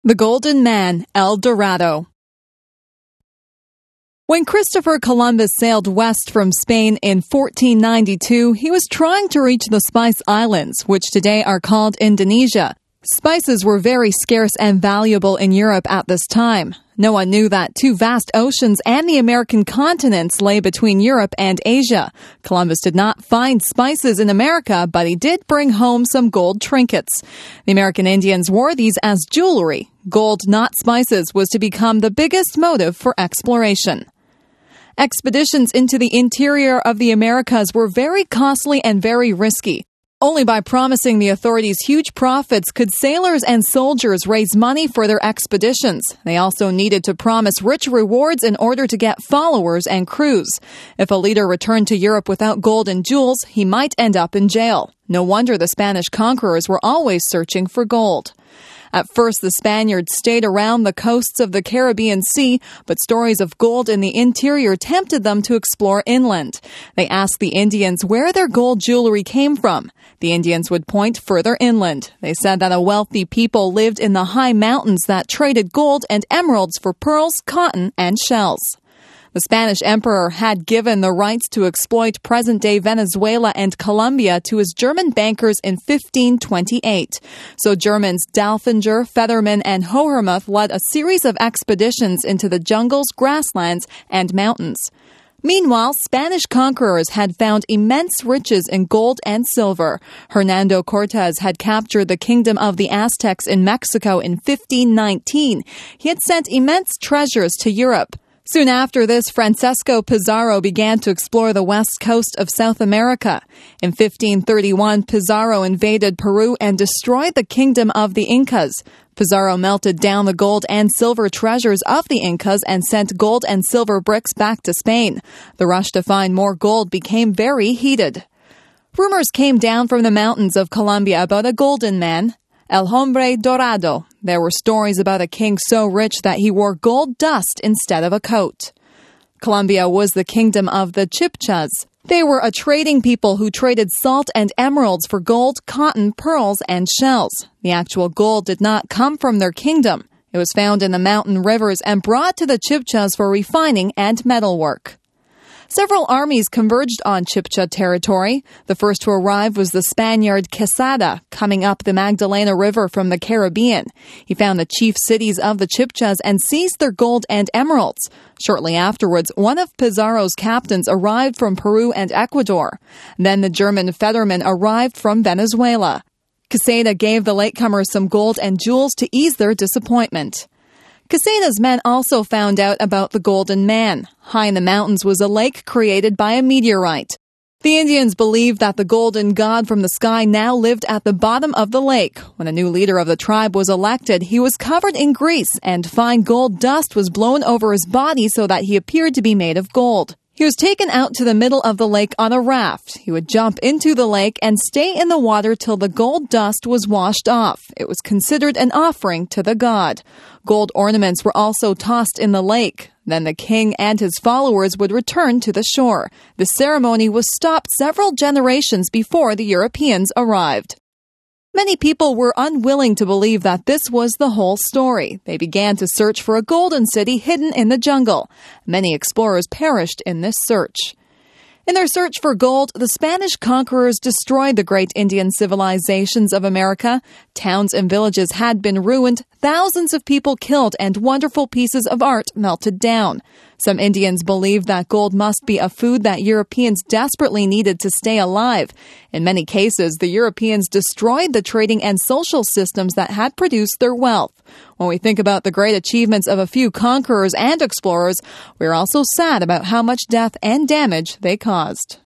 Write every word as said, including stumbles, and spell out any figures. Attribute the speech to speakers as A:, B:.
A: The Golden Man, El Dorado. When Christopher Columbus sailed west from Spain in fourteen ninety-two, he was trying to reach the Spice Islands, which today are called Indonesia. Spices were very scarce and valuable in Europe at this time. No one knew that two vast oceans and the American continents lay between Europe and Asia. Columbus did not find spices in America, but he did bring home some gold trinkets. The American Indians wore these as jewelry. Gold, not spices, was to become the biggest motive for exploration. Expeditions into the interior of the Americas were very costly and very risky. Only by promising the authorities huge profits could sailors and soldiers raise money for their expeditions. They also needed to promise rich rewards in order to get followers and crews. If a leader returned to Europe without gold and jewels, he might end up in jail. No wonder the Spanish conquerors were always searching for gold. At first, the Spaniards stayed around the coasts of the Caribbean Sea, but stories of gold in the interior tempted them to explore inland. They asked the Indians where their gold jewelry came from. The Indians would point further inland. They said that a wealthy people lived in the high mountains that traded gold and emeralds for pearls, cotton, and shells. The Spanish emperor had given the rights to exploit present-day Venezuela and Colombia to his German bankers in fifteen twenty-eight. So Germans Dalfinger, Fetherman, and Hohermuth led a series of expeditions into the jungles, grasslands, and mountains. Meanwhile, Spanish conquerors had found immense riches in gold and silver. Hernando Cortez had captured the kingdom of the Aztecs in Mexico in fifteen nineteen. He had sent immense treasures to Europe. Soon after this, Francisco Pizarro began to explore the west coast of South America. In fifteen thirty-one, Pizarro invaded Peru and destroyed the kingdom of the Incas. Pizarro melted down the gold and silver treasures of the Incas and sent gold and silver bricks back to Spain. The rush to find more gold became very heated. Rumors came down from the mountains of Colombia about a golden man, El Hombre Dorado. There were stories about a king so rich that he wore gold dust instead of a coat. Colombia was the kingdom of the Chibchas. They were a trading people who traded salt and emeralds for gold, cotton, pearls, and shells. The actual gold did not come from their kingdom. It was found in the mountain rivers and brought to the Chibchas for refining and metalwork. Several armies converged on Chibcha territory. The first to arrive was the Spaniard Quesada, coming up the Magdalena River from the Caribbean. He found the chief cities of the Chibchas and seized their gold and emeralds. Shortly afterwards, one of Pizarro's captains arrived from Peru and Ecuador. Then the German Fetherman arrived from Venezuela. Quesada gave the latecomers some gold and jewels to ease their disappointment. Quesada's men also found out about the Golden Man. High in the mountains was a lake created by a meteorite. The Indians believed that the golden god from the sky now lived at the bottom of the lake. When a new leader of the tribe was elected, he was covered in grease, and fine gold dust was blown over his body so that he appeared to be made of gold. He was taken out to the middle of the lake on a raft. He would jump into the lake and stay in the water till the gold dust was washed off. It was considered an offering to the god. Gold ornaments were also tossed in the lake. Then the king and his followers would return to the shore. The ceremony was stopped several generations before the Europeans arrived. Many people were unwilling to believe that this was the whole story. They began to search for a golden city hidden in the jungle. Many explorers perished in this search. In their search for gold, the Spanish conquerors destroyed the great Indian civilizations of America. Towns and villages had been ruined, thousands of people killed, and wonderful pieces of art melted down. Some Indians believed that gold must be a food that Europeans desperately needed to stay alive. In many cases, the Europeans destroyed the trading and social systems that had produced their wealth. When we think about the great achievements of a few conquerors and explorers, we're also sad about how much death and damage they caused.